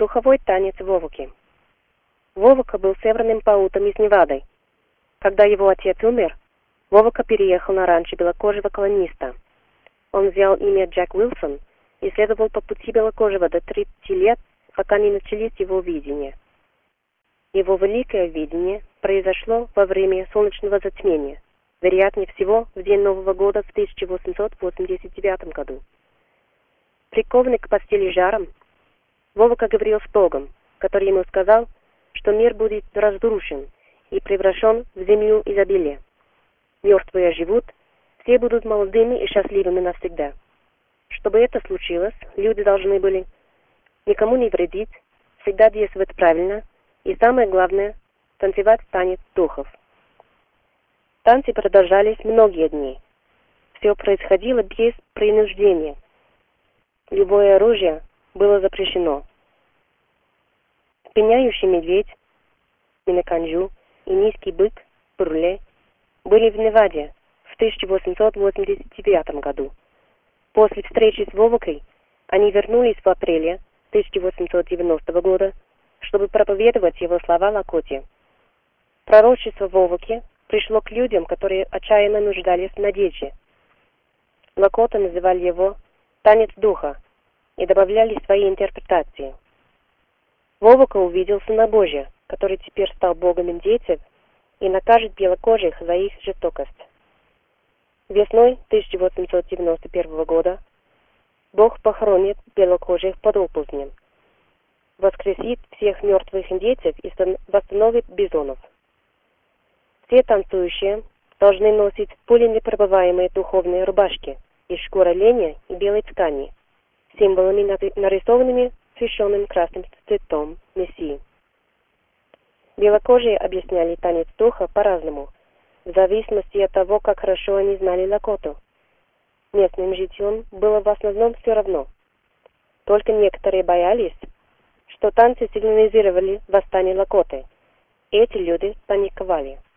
Духовой танец Вовуки. Вовука был северным паутом из Невады. Когда его отец умер, Вовука переехал на ранчо белокожего колониста. Он взял имя Джек Уилсон и следовал по пути белокожего до 30 лет, пока не начались его видения. Его великое видение произошло во время солнечного затмения, вероятнее всего в день Нового года в 1889 году. Прикованный к постели жаром, Вовука говорил с Богом, который ему сказал, что мир будет разрушен и превращен в землю изобилия. Мертвые живут, все будут молодыми и счастливыми навсегда. Чтобы это случилось, люди должны были никому не вредить, всегда действовать правильно и, самое главное, танцевать танец духов. Танцы продолжались многие дни. Все происходило без принуждения. Любое оружие было запрещено. Пеняющий медведь, Минаканджу и низкий бык, Бурле, были в Неваде в 1889 году. После встречи с Вовукой они вернулись в апреле 1890 года, чтобы проповедовать его слова Лакоте. Пророчество Вовуки пришло к людям, которые отчаянно нуждались в надежде. Лакота называли его «танец духа» и добавляли свои интерпретации. Вовука увидел Сына Божия, который теперь стал Богом индейцев и накажет белокожих за их жестокость. Весной 1891 года Бог похоронит белокожих под оползнем, воскресит всех мертвых индейцев и восстановит бизонов. Все танцующие должны носить пуленепробиваемые духовные рубашки из шкуры оленя и белой ткани, символами, нарисованными священным красным цветом Мессии. Белокожие объясняли танец духа по-разному, в зависимости от того, как хорошо они знали Лакоту. Местным жителям было в основном все равно. Только некоторые боялись, что танцы сигнализировали восстание Лакоты. Эти люди паниковали.